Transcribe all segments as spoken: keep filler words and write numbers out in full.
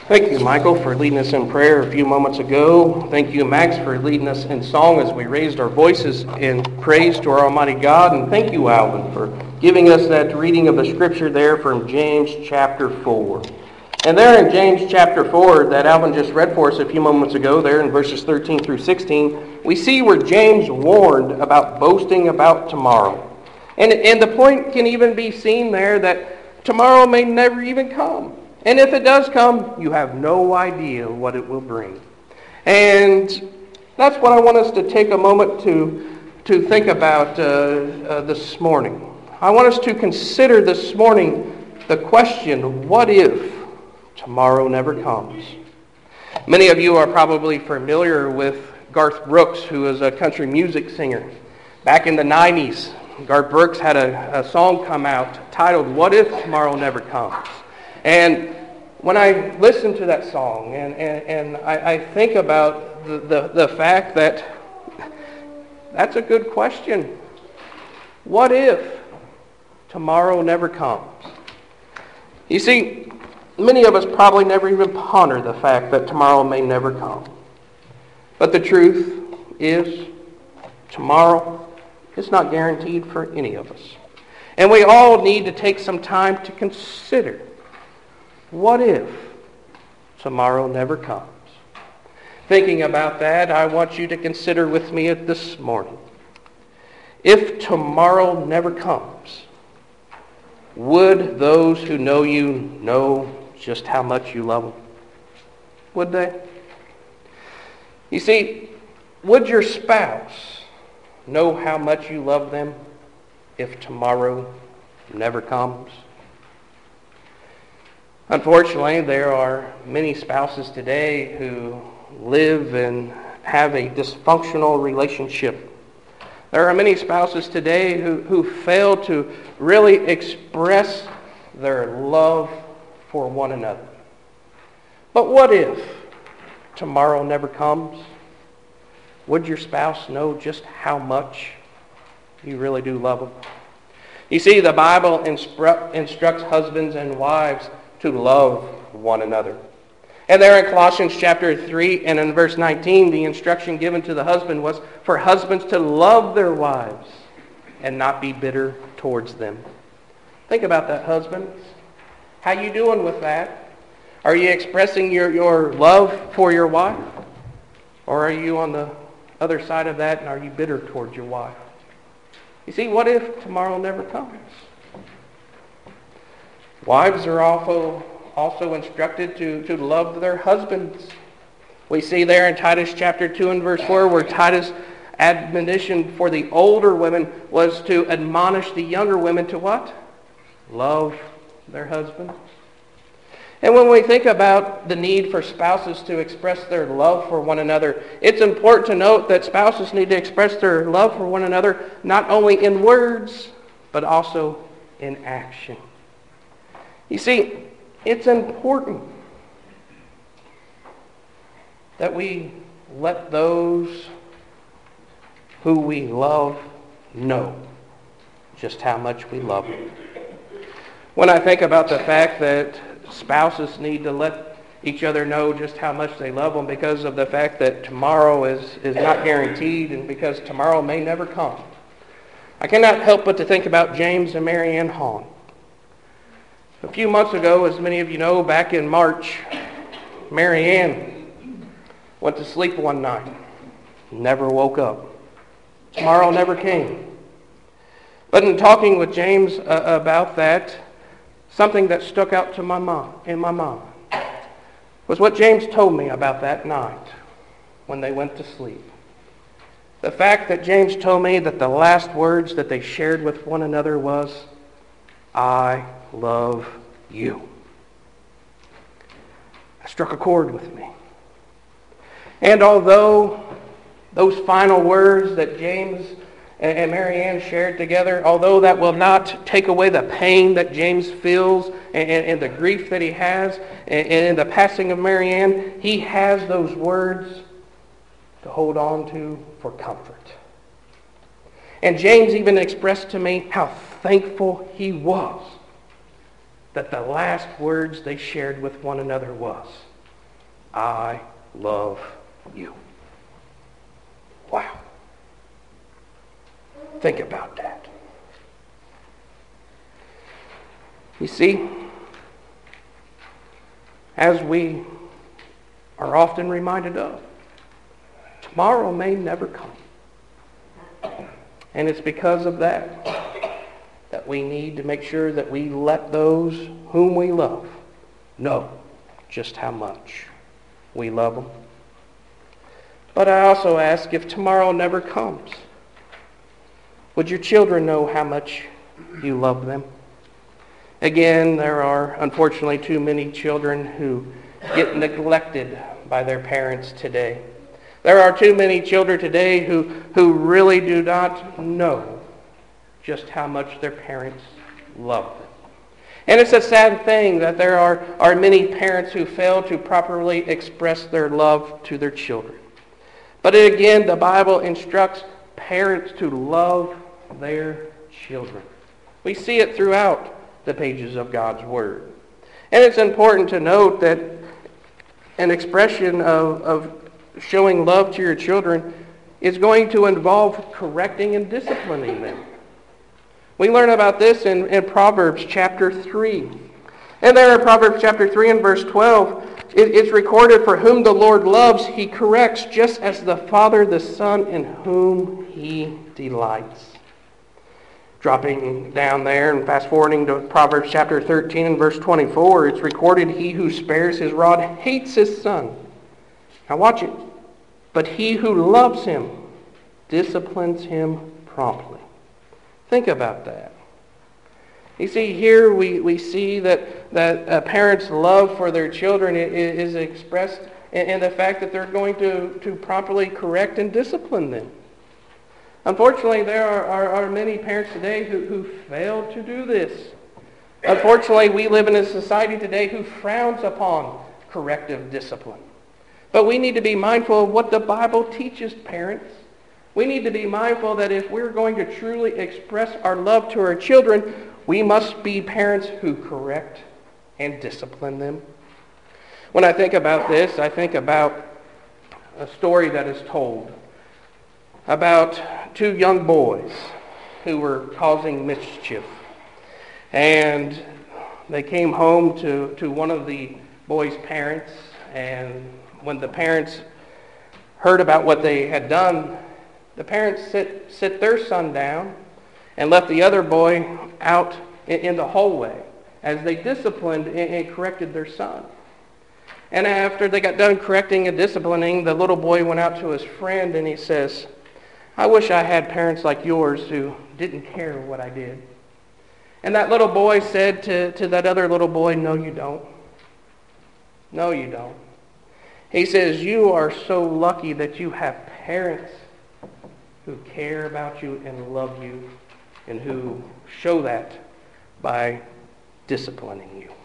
Thank you, Michael, for leading us in prayer a few moments ago. Thank you, Max, for leading us in song as we raised our voices in praise to our Almighty God. And thank you, Alvin, for giving us that reading of the scripture there from James chapter four. And there in James chapter four that Alvin just read for us a few moments ago, there in verses thirteen through sixteen, we see where James warned about boasting about tomorrow. And, and the point can even be seen there that tomorrow may never even come. And if it does come, you have no idea what it will bring. And that's what I want us to take a moment to, to think about uh, uh, this morning. I want us to consider this morning the question, what if tomorrow never comes? Many of you are probably familiar with Garth Brooks, who is a country music singer. Back in the nineties, Garth Brooks had a, a song come out titled, What If Tomorrow Never Comes? And when I listen to that song and, and, and I, I think about the, the, the fact that that's a good question. What if tomorrow never comes? You see, many of us probably never even ponder the fact that tomorrow may never come. But the truth is, tomorrow is not guaranteed for any of us. And we all need to take some time to consider, what if tomorrow never comes? Thinking about that, I want you to consider with me this morning. If tomorrow never comes, would those who know you know just how much you love them? Would they? You see, would your spouse know how much you love them if tomorrow never comes? Unfortunately, there are many spouses today who live and have a dysfunctional relationship. There are many spouses today who, who fail to really express their love for one another. But what if tomorrow never comes? Would your spouse know just how much you really do love them? You see, the Bible instru- instructs husbands and wives to love one another. And there in Colossians chapter three and in verse nineteen, the instruction given to the husband was for husbands to love their wives and not be bitter towards them. Think about that, husbands. How you doing with that? Are you expressing your, your love for your wife? Or are you on the other side of that and are you bitter towards your wife? You see, what if tomorrow never comes? Wives are also, also instructed to, to love their husbands. We see there in Titus chapter two and verse four where Titus' admonition for the older women was to admonish the younger women to what? Love their husbands. And when we think about the need for spouses to express their love for one another, it's important to note that spouses need to express their love for one another not only in words, but also in action. You see, it's important that we let those who we love know just how much we love them. When I think about the fact that spouses need to let each other know just how much they love them because of the fact that tomorrow is, is not guaranteed and because tomorrow may never come, I cannot help but to think about James and Mary Ann Hahn. A few months ago, as many of you know, back in March, Mary Ann went to sleep one night, never woke up. Tomorrow never came. But in talking with James uh, about that, something that stuck out to my mom, in my mind was what James told me about that night when they went to sleep. The fact that James told me that the last words that they shared with one another was, I love you. That struck a chord with me. And although those final words that James and Mary Ann shared together, although that will not take away the pain that James feels and, and, and the grief that he has and, and the passing of Mary Ann, he has those words to hold on to for comfort. And James even expressed to me how thankful he was that the last words they shared with one another was, I love you. Wow. Think about that. You see, as we are often reminded of, tomorrow may never come. And it's because of that that we need to make sure that we let those whom we love know just how much we love them. But I also ask, if tomorrow never comes, would your children know how much you love them? Again, there are unfortunately too many children who get neglected by their parents today. There are too many children today who, who really do not know just how much their parents love them. And it's a sad thing that there are, are many parents who fail to properly express their love to their children. But again, the Bible instructs parents to love their children. We see it throughout the pages of God's Word. And it's important to note that an expression of, of showing love to your children is going to involve correcting and disciplining them. We learn about this in, in Proverbs chapter three. And there in Proverbs chapter three and verse twelve, it, it's recorded, "For whom the Lord loves, he corrects, just as the Father the Son in whom he delights." Dropping down there and fast forwarding to Proverbs chapter thirteen and verse twenty-four, it's recorded, "He who spares his rod hates his son." Now watch it. "But he who loves him disciplines him promptly." Think about that. You see, here we, we see that, that a parent's love for their children is, is expressed in, in the fact that they're going to, to properly correct and discipline them. Unfortunately, there are, are, are many parents today who, who fail to do this. Unfortunately, we live in a society today who frowns upon corrective discipline. But we need to be mindful of what the Bible teaches parents. We need to be mindful that if we're going to truly express our love to our children, we must be parents who correct and discipline them. When I think about this, I think about a story that is told about two young boys who were causing mischief. And they came home to, to one of the boys' parents, and when the parents heard about what they had done, the parents sit, sit their son down and left the other boy out in, in the hallway as they disciplined and, and corrected their son. And after they got done correcting and disciplining, the little boy went out to his friend and he says, "I wish I had parents like yours who didn't care what I did." And that little boy said to, to that other little boy, "No, you don't. No, you don't." He says, "You are so lucky that you have parents who care about you and love you and who show that by disciplining you."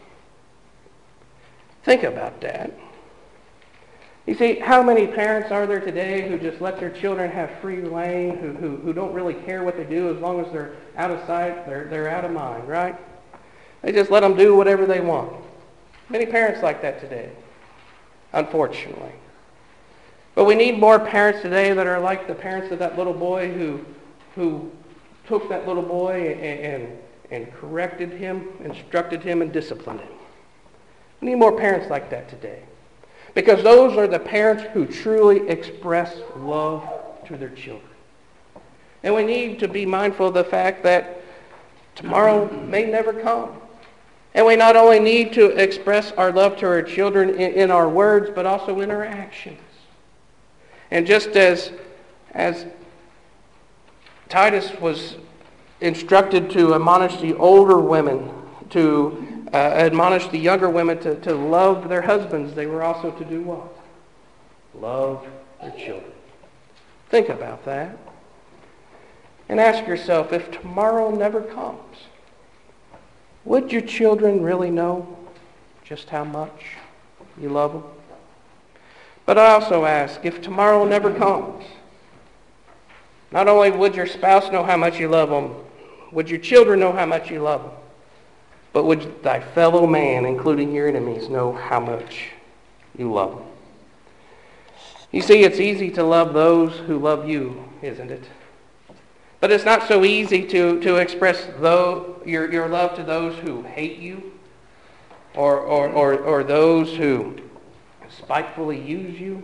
Think about that. You see, how many parents are there today who just let their children have free reign, who, who, who don't really care what they do as long as they're out of sight, they're, they're out of mind, right? They just let them do whatever they want. Many parents like that today, unfortunately. But we need more parents today that are like the parents of that little boy who, who took that little boy and, and, and corrected him, instructed him, and disciplined him. We need more parents like that today. Because those are the parents who truly express love to their children. And we need to be mindful of the fact that tomorrow may never come. And we not only need to express our love to our children in, in our words, but also in our actions. And just as, as Titus was instructed to admonish the older women, to uh, admonish the younger women to, to love their husbands, they were also to do what? Love their children. Think about that. And ask yourself, if tomorrow never comes, would your children really know just how much you love them? But I also ask, if tomorrow never comes, not only would your spouse know how much you love them, would your children know how much you love them, but would thy fellow man, including your enemies, know how much you love them? You see, it's easy to love those who love you, isn't it? But it's not so easy to, to express though, your, your love to those who hate you or, or, or, or those who spitefully use you.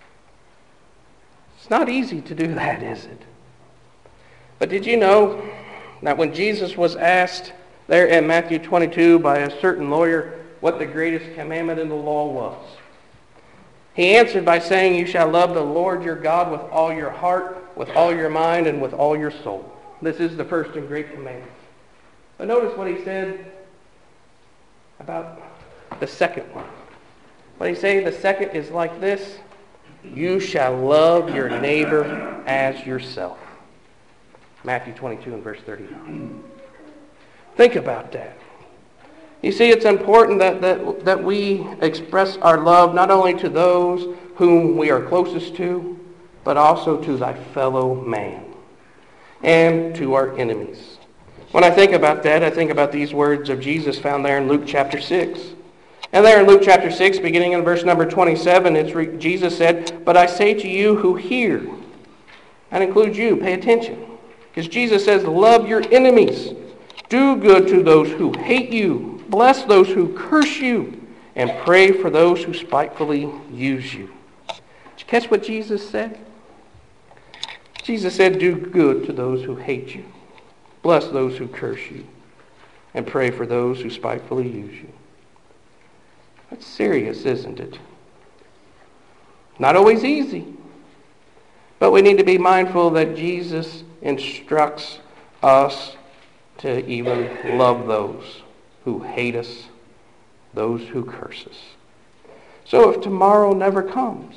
It's not easy to do that, is it? But did you know that when Jesus was asked there in Matthew twenty-two by a certain lawyer what the greatest commandment in the law was, he answered by saying, "You shall love the Lord your God with all your heart, with all your mind, and with all your soul. This is the first and great commandment." But notice what he said about the second one. What he say? The second is like this: you shall love your neighbor as yourself. Matthew twenty-two and verse thirty-nine. Think about that. You see, it's important that, that, that we express our love not only to those whom we are closest to, but also to thy fellow man and to our enemies. When I think about that, I think about these words of Jesus found there in Luke chapter six. And there in Luke chapter six, beginning in verse number twenty-seven, it's re- Jesus said, "But I say to you who hear," that includes you, pay attention. Because Jesus says, "Love your enemies. Do good to those who hate you. Bless those who curse you. And pray for those who spitefully use you." Did you catch what Jesus said? Jesus said, do good to those who hate you. Bless those who curse you. And pray for those who spitefully use you. That's serious, isn't it? Not always easy. But we need to be mindful that Jesus instructs us to even love those who hate us, those who curse us. So if tomorrow never comes,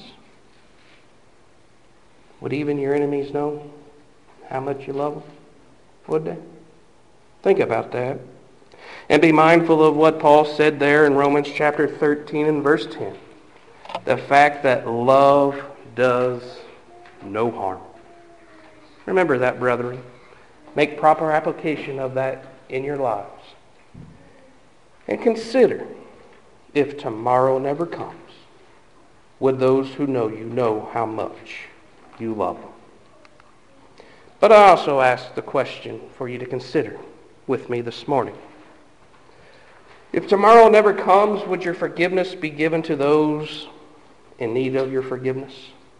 would even your enemies know how much you love them? Would they? Think about that. And be mindful of what Paul said there in Romans chapter thirteen and verse ten. The fact that love does no harm. Remember that, brethren. Make proper application of that in your lives. And consider, if tomorrow never comes, would those who know you know how much you love them? But I also ask the question for you to consider with me this morning. If tomorrow never comes, would your forgiveness be given to those in need of your forgiveness?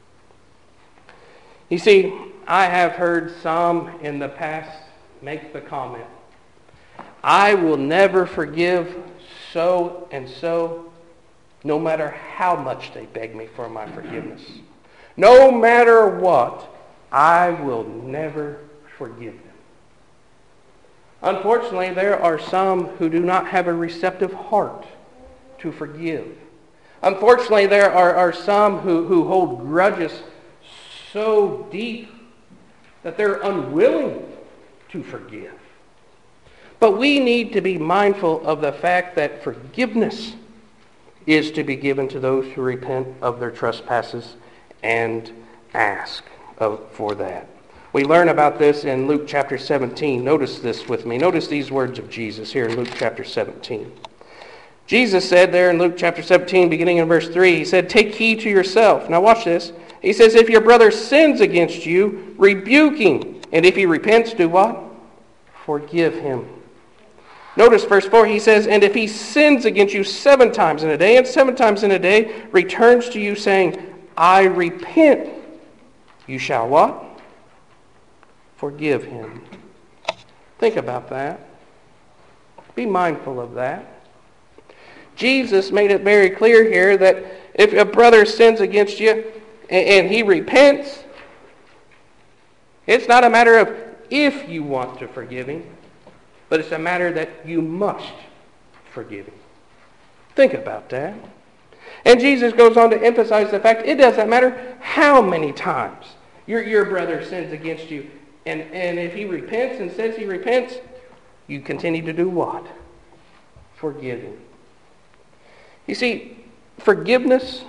You see, I have heard some in the past make the comment, "I will never forgive so and so, no matter how much they beg me for my forgiveness. No matter what, I will never forgive them." Unfortunately, there are some who do not have a receptive heart to forgive. Unfortunately, there are, are some who, who hold grudges so deep that they're unwilling to forgive. But we need to be mindful of the fact that forgiveness is to be given to those who repent of their trespasses and ask of, for that. We learn about this in Luke chapter seventeen. Notice this with me. Notice these words of Jesus here in Luke chapter seventeen. Jesus said there in Luke chapter seventeen, beginning in verse three, he said, "Take heed to yourself." Now watch this. He says, "If your brother sins against you, rebuke him. And if he repents, do what? Forgive him." Notice verse four, he says, "And if he sins against you seven times in a day, and seven times in a day returns to you saying, I repent, you shall what? Forgive him." Think about that. Be mindful of that. Jesus made it very clear here that if a brother sins against you and, and he repents, it's not a matter of if you want to forgive him, but it's a matter that you must forgive him. Think about that. And Jesus goes on to emphasize the fact it doesn't matter how many times your, your brother sins against you. And, and if he repents and says he repents, you continue to do what? Forgive him. You see, forgiveness,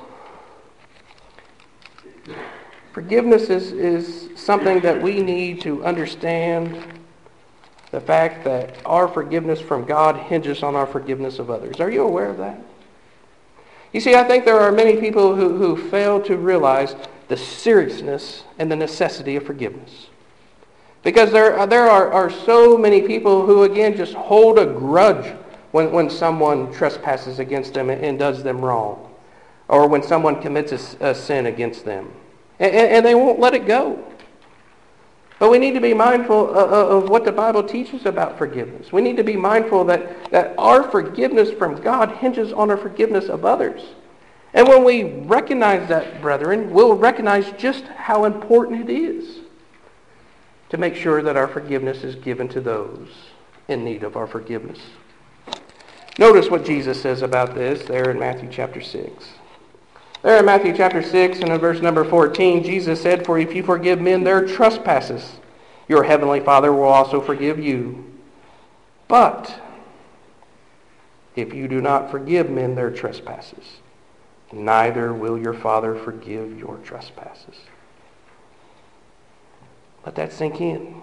forgiveness is, is something that we need to understand. The fact that our forgiveness from God hinges on our forgiveness of others. Are you aware of that? You see, I think there are many people who, who fail to realize the seriousness and the necessity of forgiveness. Because there, there are, are so many people who, again, just hold a grudge when, when someone trespasses against them and, and does them wrong. Or when someone commits a, a sin against them. And, and they won't let it go. But we need to be mindful of, of what the Bible teaches about forgiveness. We need to be mindful that, that our forgiveness from God hinges on our forgiveness of others. And when we recognize that, brethren, we'll recognize just how important it is to make sure that our forgiveness is given to those in need of our forgiveness. Notice what Jesus says about this there in Matthew chapter six. There in Matthew chapter six and in verse number fourteen, Jesus said, "For if you forgive men their trespasses, your heavenly Father will also forgive you. But if you do not forgive men their trespasses, neither will your Father forgive your trespasses." Let that sink in.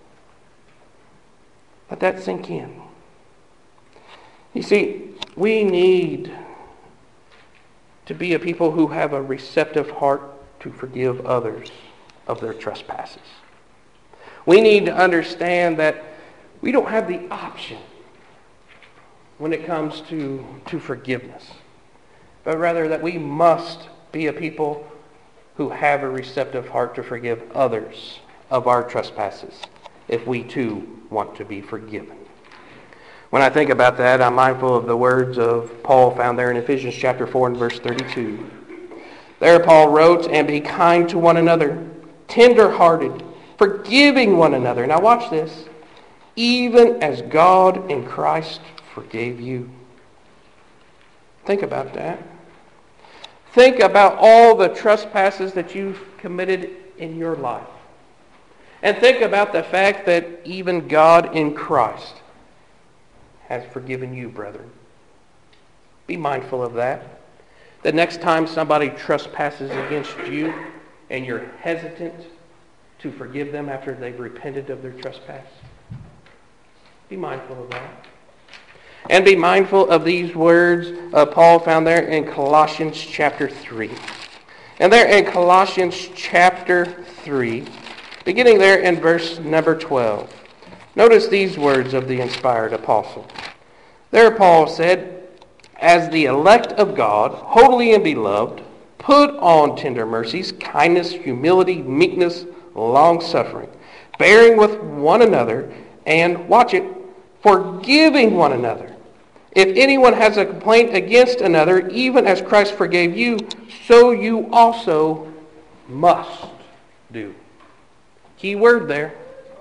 Let that sink in. You see, we need to be a people who have a receptive heart to forgive others of their trespasses. We need to understand that we don't have the option when it comes to, to forgiveness, but rather that we must be a people who have a receptive heart to forgive others of our trespasses if we too want to be forgiven. When I think about that, I'm mindful of the words of Paul found there in Ephesians chapter four and verse thirty-two. There Paul wrote, "And be kind to one another, tender-hearted, forgiving one another." Now watch this. "Even as God in Christ forgave you." Think about that. Think about all the trespasses that you've committed in your life. And think about the fact that even God in Christ has forgiven you, brethren. Be mindful of that. The next time somebody trespasses against you and you're hesitant to forgive them after they've repented of their trespass, be mindful of that. And be mindful of these words uh, Paul found there in Colossians chapter three. And there in Colossians chapter three, beginning there in verse number twelve, notice these words of the inspired apostle. There Paul said, "As the elect of God, holy and beloved, put on tender mercies, kindness, humility, meekness, long-suffering, bearing with one another, and," watch it, "forgiving one another. If anyone has a complaint against another, even as Christ forgave you, so you also must do." Key word there.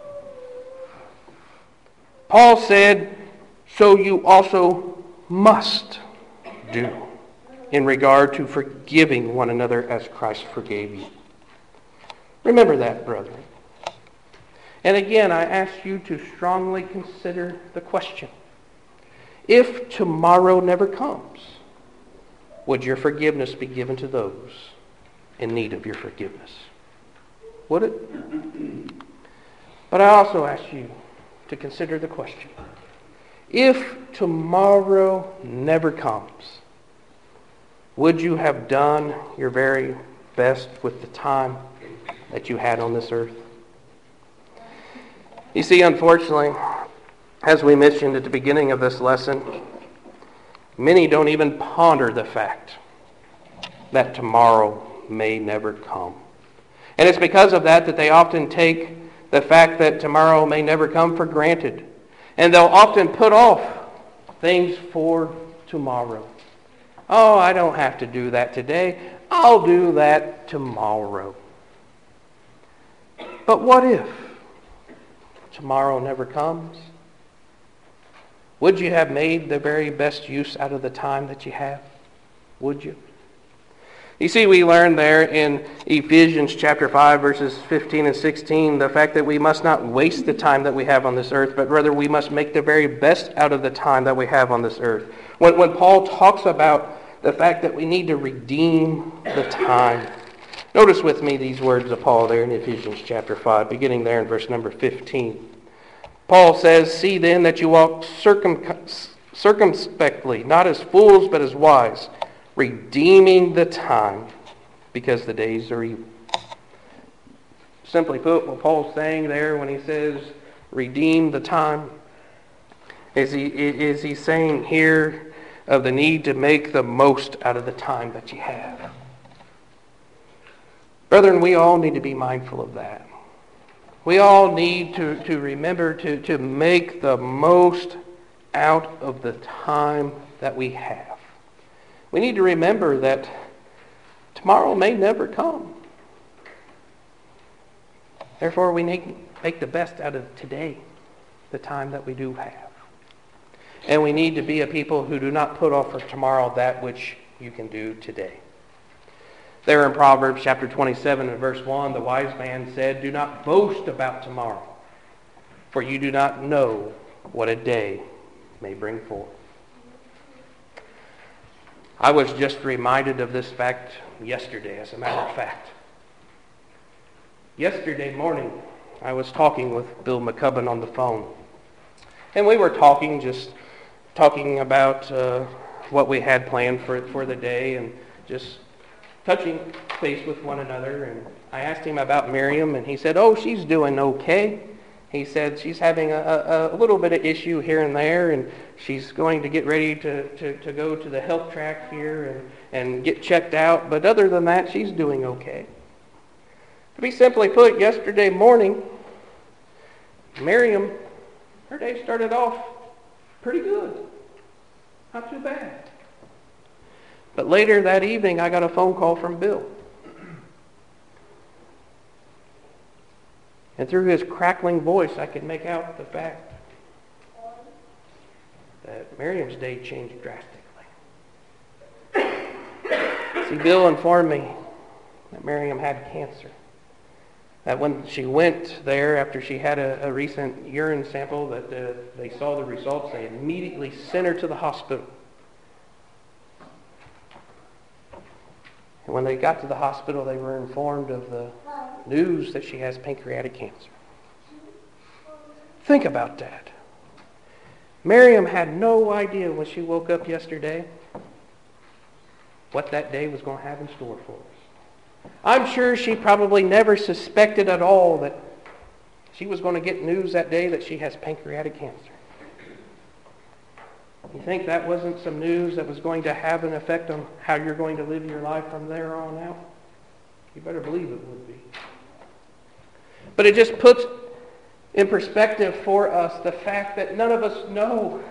Paul said, "So you also must do," in regard to forgiving one another as Christ forgave you. Remember that, brethren. And again, I ask you to strongly consider the question. If tomorrow never comes, would your forgiveness be given to those in need of your forgiveness? Would it? But I also ask you to consider the question. If tomorrow never comes, would you have done your very best with the time that you had on this earth? You see, unfortunately, as we mentioned at the beginning of this lesson, many don't even ponder the fact that tomorrow may never come. And it's because of that that they often take the fact that tomorrow may never come for granted. And they'll often put off things for tomorrow. "Oh, I don't have to do that today. I'll do that tomorrow." But what if tomorrow never comes? Would you have made the very best use out of the time that you have? Would you? You see, we learn there in Ephesians chapter five, verses fifteen and sixteen, the fact that we must not waste the time that we have on this earth, but rather we must make the very best out of the time that we have on this earth. When, when Paul talks about the fact that we need to redeem the time, notice with me these words of Paul there in Ephesians chapter five, beginning there in verse number fifteen. Paul says, "See then that you walk circum- circumspectly, not as fools, but as wise, redeeming the time because the days are evil. Simply put, what Paul's saying there when he says redeem the time, is he, is he saying here of the need to make the most out of the time that you have. Brethren, we all need to be mindful of that. We all need to, to remember to, to make the most out of the time that we have. We need to remember that tomorrow may never come. Therefore, we need to make the best out of today, the time that we do have. And we need to be a people who do not put off for tomorrow that which you can do today. There in Proverbs chapter twenty-seven and verse one, the wise man said, "Do not boast about tomorrow, for you do not know what a day may bring forth." I was just reminded of this fact yesterday, as a matter of fact. Yesterday morning, I was talking with Bill McCubbin on the phone. And we were talking, just talking about uh, what we had planned for, for the day and just touching base with one another. And I asked him about Miriam, and he said, "Oh, she's doing okay." He said she's having a, a, a little bit of issue here and there, and she's going to get ready to, to, to go to the health track here and, and get checked out. But other than that, she's doing okay. To be simply put, yesterday morning, Miriam, her day started off pretty good. Not too bad. But later that evening, I got a phone call from Bill. And through his crackling voice, I could make out the fact that Miriam's day changed drastically. See, Bill informed me that Miriam had cancer. That when she went there after she had a, a recent urine sample, that uh, they saw the results, they immediately sent her to the hospital. And when they got to the hospital, they were informed of the news that she has pancreatic cancer. Think about that. Miriam had no idea when she woke up yesterday what that day was going to have in store for us. I'm sure she probably never suspected at all that she was going to get news that day that she has pancreatic cancer. You think that wasn't some news that was going to have an effect on how you're going to live your life from there on out? You better believe it would be. But it just puts in perspective for us the fact that none of us know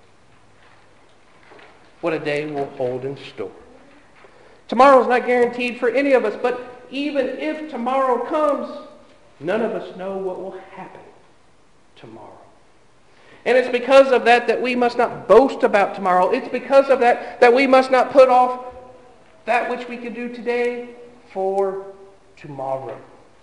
what a day will hold in store. Tomorrow is not guaranteed for any of us, but even if tomorrow comes, none of us know what will happen tomorrow. And it's because of that that we must not boast about tomorrow. It's because of that that we must not put off that which we can do today for tomorrow.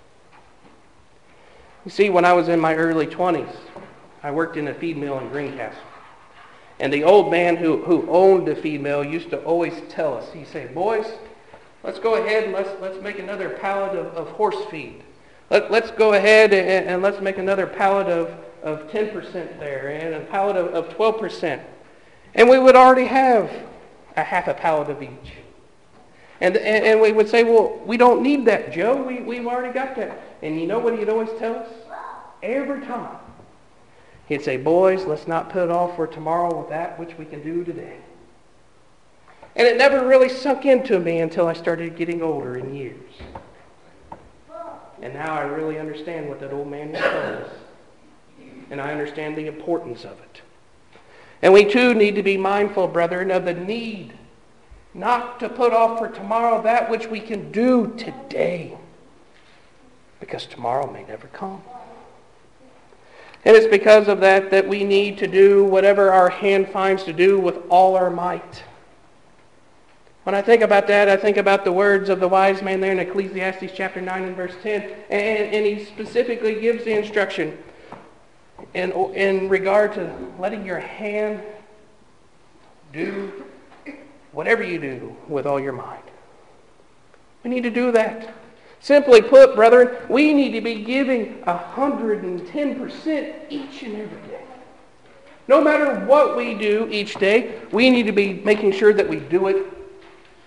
You see, when I was in my early twenties, I worked in a feed mill in Greencastle. And the old man who, who owned the feed mill used to always tell us, he'd say, "Boys, let's go ahead and let's, let's make another pallet of, of horse feed. Let, let's go ahead and, and let's make another pallet of, of ten percent there and a pallet of, of twelve percent. And we would already have a half a pallet of each. And, and, and we would say, "Well, we don't need that, Joe. We, we've already got that." And you know what he'd always tell us? Every time. He'd say, "Boys, let's not put off for tomorrow that which we can do today." And it never really sunk into me until I started getting older in years. And now I really understand what that old man was telling us. And I understand the importance of it. And we too need to be mindful, brethren, of the need not to put off for tomorrow that which we can do today. Because tomorrow may never come. And it's because of that that we need to do whatever our hand finds to do with all our might. When I think about that, I think about the words of the wise man there in Ecclesiastes chapter nine and verse ten. And, and he specifically gives the instruction in, in regard to letting your hand do whatever you do with all your mind. We need to do that. Simply put, brethren, we need to be giving one hundred ten percent each and every day. No matter what we do each day, we need to be making sure that we do it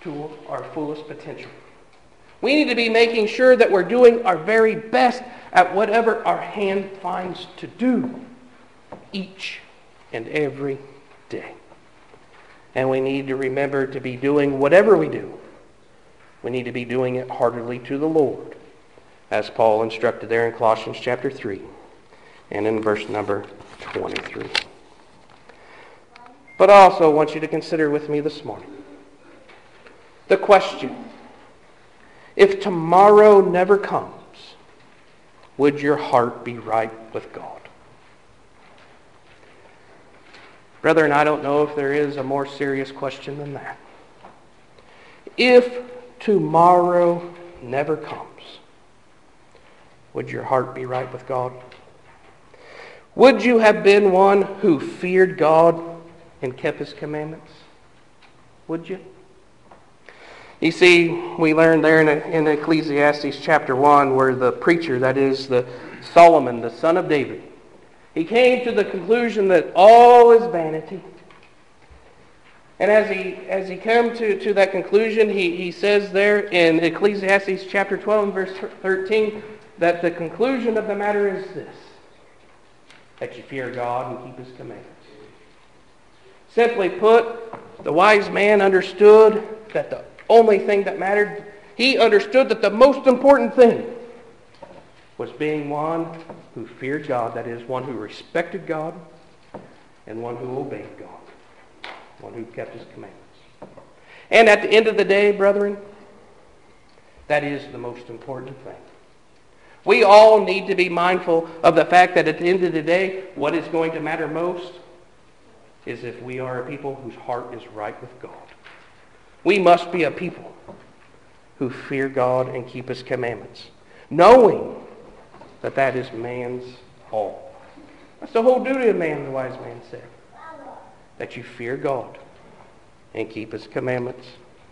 to our fullest potential. We need to be making sure that we're doing our very best at whatever our hand finds to do each and every day. And we need to remember to be doing whatever we do. We need to be doing it heartily to the Lord, as Paul instructed there in Colossians chapter three and in verse number twenty-three. But I also want you to consider with me this morning the question, if tomorrow never comes, would your heart be right with God? Brethren, I don't know if there is a more serious question than that. If tomorrow never comes, would your heart be right with God? Would you have been one who feared God and kept His commandments? Would you? You see, we learned there in, in Ecclesiastes chapter one where the preacher, that is the Solomon, the son of David, he came to the conclusion that all is vanity. And as he as he came to, to that conclusion, he, he says there in Ecclesiastes chapter twelve and verse thirteen that the conclusion of the matter is this, that you fear God and keep His commandments. Simply put, the wise man understood that the only thing that mattered, he understood that the most important thing was being one who feared God, that is, one who respected God and one who obeyed God, one who kept His commandments. And at the end of the day, brethren, that is the most important thing. We all need to be mindful of the fact that at the end of the day, what is going to matter most is if we are a people whose heart is right with God. We must be a people who fear God and keep His commandments, knowing that that is man's all. That's the whole duty of man, the wise man said, that you fear God and keep His commandments.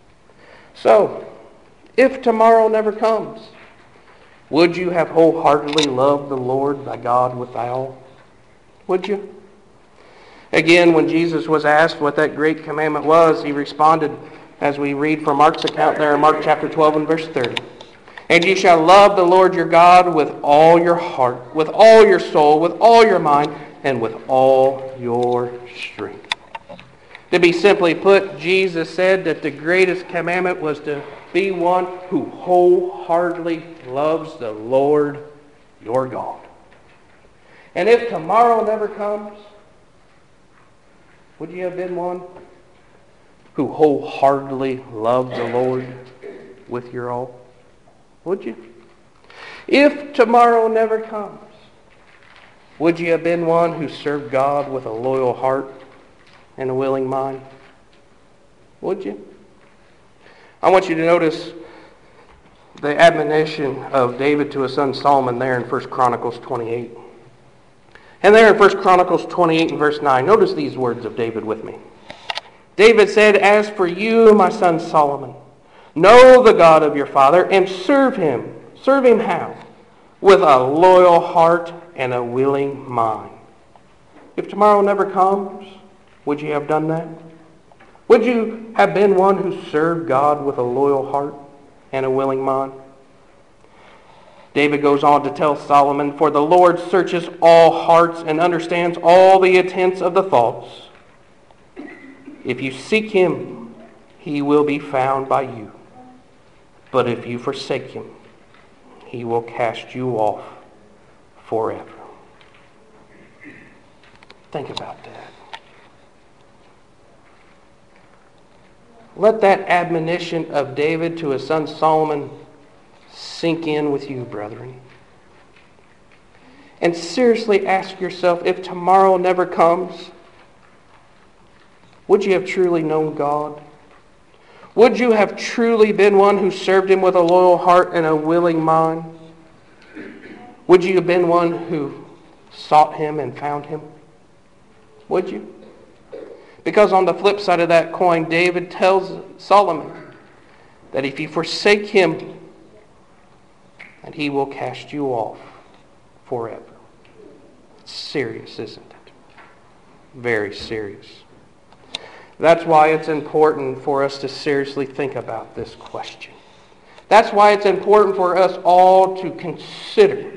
So, if tomorrow never comes, would you have wholeheartedly loved the Lord thy God with thy all? Would you? Again, when Jesus was asked what that great commandment was, He responded, as we read from Mark's account there in Mark chapter twelve and verse thirty. And ye shall love the Lord your God with all your heart, with all your soul, with all your mind, and with all your strength. To be simply put, Jesus said that the greatest commandment was to be one who wholeheartedly loves the Lord your God. And if tomorrow never comes, would you have been one who wholeheartedly loved the Lord with your all? Would you? If tomorrow never comes, would you have been one who served God with a loyal heart and a willing mind? Would you? I want you to notice the admonition of David to his son Solomon there in First Chronicles twenty-eight. And there in First Chronicles twenty-eight and verse nine, notice these words of David with me. David said, "As for you, my son Solomon, know the God of your father and serve Him." Serve Him how? With a loyal heart and a willing mind. If tomorrow never comes, would you have done that? Would you have been one who served God with a loyal heart and a willing mind? David goes on to tell Solomon, "For the Lord searches all hearts and understands all the intents of the thoughts. If you seek Him, He will be found by you. But if you forsake Him, He will cast you off forever." Think about that. Let that admonition of David to his son Solomon sink in with you, brethren. And seriously ask yourself, if tomorrow never comes, would you have truly known God? Would you have truly been one who served Him with a loyal heart and a willing mind? Would you have been one who sought Him and found Him? Would you? Because on the flip side of that coin, David tells Solomon that if you forsake Him, that He will cast you off forever. It's serious, isn't it? Very serious. That's why it's important for us to seriously think about this question. That's why it's important for us all to consider,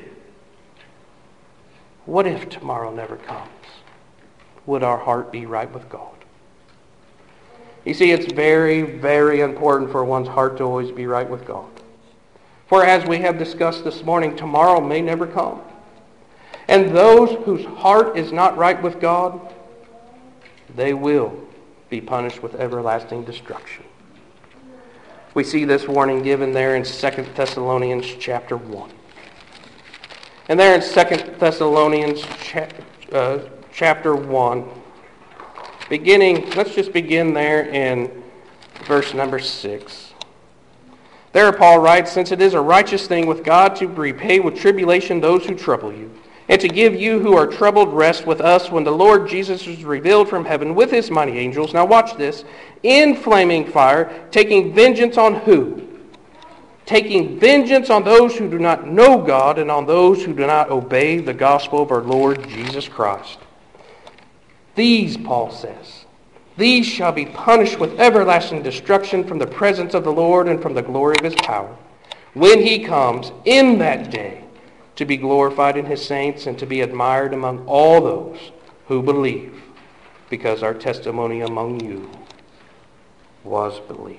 what if tomorrow never comes? Would our heart be right with God? You see, it's very, very important for one's heart to always be right with God. For as we have discussed this morning, tomorrow may never come. And those whose heart is not right with God, they will be punished with everlasting destruction. We see this warning given there in Second Thessalonians chapter one. And there in Second Thessalonians cha- uh, chapter one, beginning, let's just begin there in verse number six. There Paul writes, "Since it is a righteous thing with God to repay with tribulation those who trouble you, and to give you who are troubled rest with us when the Lord Jesus is revealed from heaven with his mighty angels." Now watch this. "In flaming fire, taking vengeance on who? Taking vengeance on those who do not know God and on those who do not obey the gospel of our Lord Jesus Christ. These," Paul says, "these shall be punished with everlasting destruction from the presence of the Lord and from the glory of his power, when he comes in that day to be glorified in his saints and to be admired among all those who believe, because our testimony among you was believed."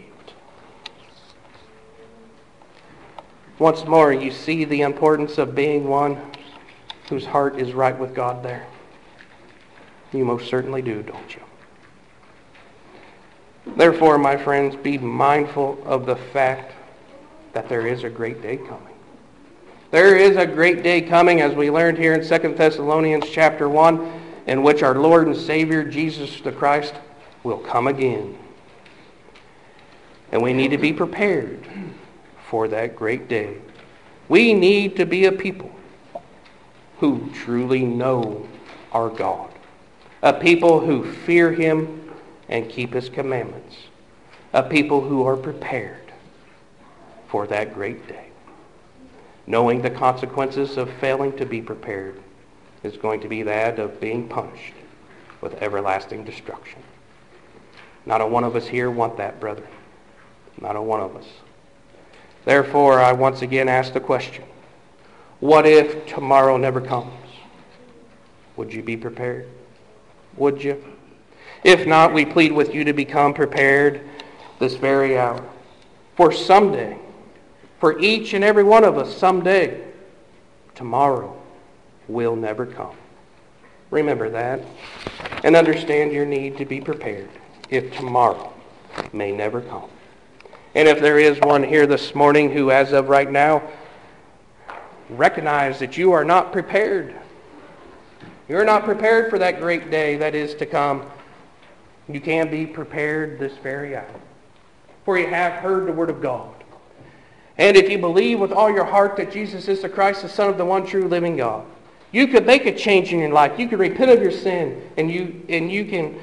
Once more, you see the importance of being one whose heart is right with God there. You most certainly do, don't you? Therefore, my friends, be mindful of the fact that there is a great day coming. There is a great day coming, as we learned here in Second Thessalonians chapter one, in which our Lord and Savior Jesus the Christ will come again. And we need to be prepared for that great day. We need to be a people who truly know our God. A people who fear him and keep his commandments. A people who are prepared for that great day. Knowing the consequences of failing to be prepared is going to be that of being punished with everlasting destruction. Not a one of us here want that, brethren. Not a one of us. Therefore, I once again ask the question, what if tomorrow never comes? Would you be prepared? Would you? If not, we plead with you to become prepared this very hour. For someday, for each and every one of us, someday, tomorrow will never come. Remember that, and understand your need to be prepared if tomorrow may never come. And if there is one here this morning who, as of right now, recognize that you are not prepared, you're not prepared for that great day that is to come, you can be prepared this very hour. For you have heard the word of God. And if you believe with all your heart that Jesus is the Christ, the Son of the one true living God, you could make a change in your life. You could repent of your sin, and you and you can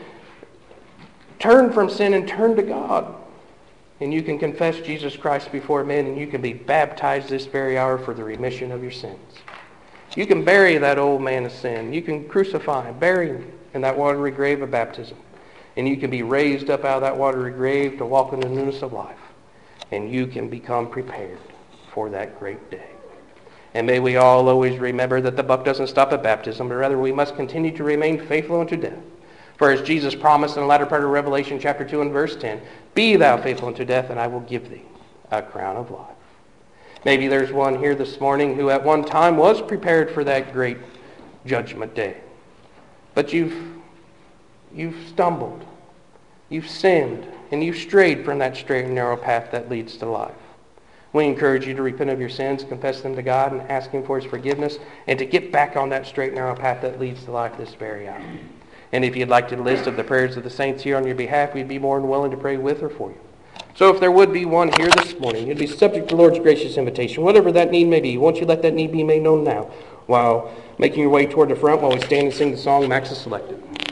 turn from sin and turn to God. And you can confess Jesus Christ before men, and you can be baptized this very hour for the remission of your sins. You can bury that old man of sin. You can crucify, bury him in that watery grave of baptism. And you can be raised up out of that watery grave to walk in the newness of life. And you can become prepared for that great day. And may we all always remember that the buck doesn't stop at baptism, but rather we must continue to remain faithful unto death. For as Jesus promised in the latter part of Revelation chapter two and verse ten, "Be thou faithful unto death, and I will give thee a crown of life." Maybe there's one here this morning who at one time was prepared for that great judgment day. But you've, you've stumbled, you've sinned, and you've strayed from that straight and narrow path that leads to life. We encourage you to repent of your sins, confess them to God, and ask him for his forgiveness, and to get back on that straight and narrow path that leads to life this very hour. And if you'd like to list of the prayers of the saints here on your behalf, we'd be more than willing to pray with or for you. So if there would be one here this morning, you'd be subject to the Lord's gracious invitation, whatever that need may be. Won't you let that need be made known now, while making your way toward the front while we stand and sing the song Max has selected.